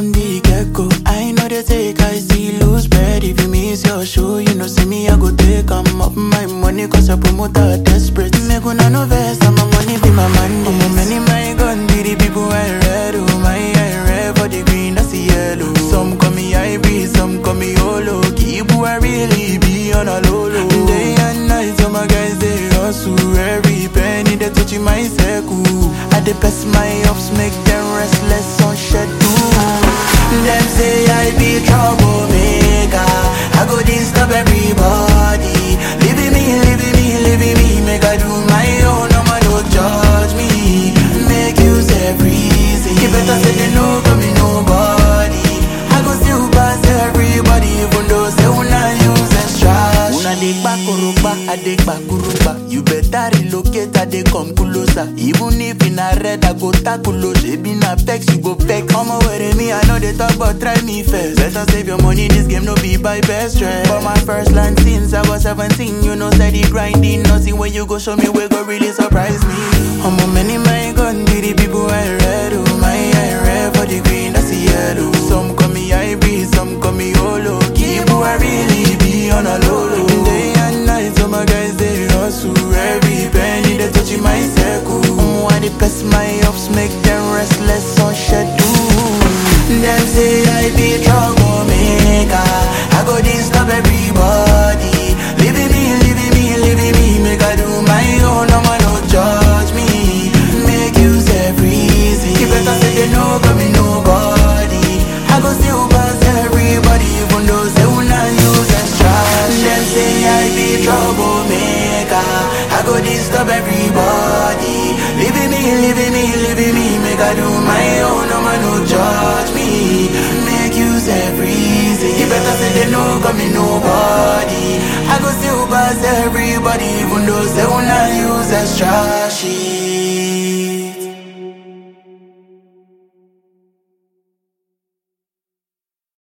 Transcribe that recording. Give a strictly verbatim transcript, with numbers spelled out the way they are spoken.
from the get-go. I know they take, I see lose bread. If you miss your show, you know, see me, I go take. I'm up my money, cause I promote a desperate. Make una no vex, and my money be my money. I'm many my gun, be the people I read. Oh, my I read for the green, that's the yellow. Some call me hybrid, some call me holo. Keep who I really be on a low low. Day and night, all my guys, they hustle. Every penny, they touching my circle. I the best my ups, make them restless on schedule. Them say I be troublemaker. I go disturb everybody. Leaving me, leaving me, leaving me. Make I do my own, no man don't judge me. Make use every reason. You better say they know got me nobody. I go still pass everybody, even though say una use extra. Una dey back kuruba, I dey back kuruba. You better relocate, I dey come closer. Even if in a red, I go tackle. She na vex, you go vex. Come away with me, I know they talk, but try me first. Better save your money, this game no be by best stress. But my first land since I was seventeen, you know steady grinding. Nothing when you go show me where go really surprise me. I'm a many my gun, be the people I read. Oh my I read for the green, that's the yellow. Some call me hybrid, some call me holo. Keep who I really be on a low low. Day and night, all my guys they hustle. Every penny they touching my circle. I'm why they press my ups, make them restless on schedule. Them say I be troublemaker. I go disturb everybody. Leaving me, leaving me, leaving me. Make I do my own, no man no judge me. Make use every reason. You better say they know got me nobody. I go still pass everybody, even though say una use extra. Them say I be troublemaker. I go disturb everybody. Leaving me, leaving me, leaving me. Make I do my own, no man no judge me. Make use every reason. You better say they know got me nobody. I go still pass everybody, even though say una use extra shit.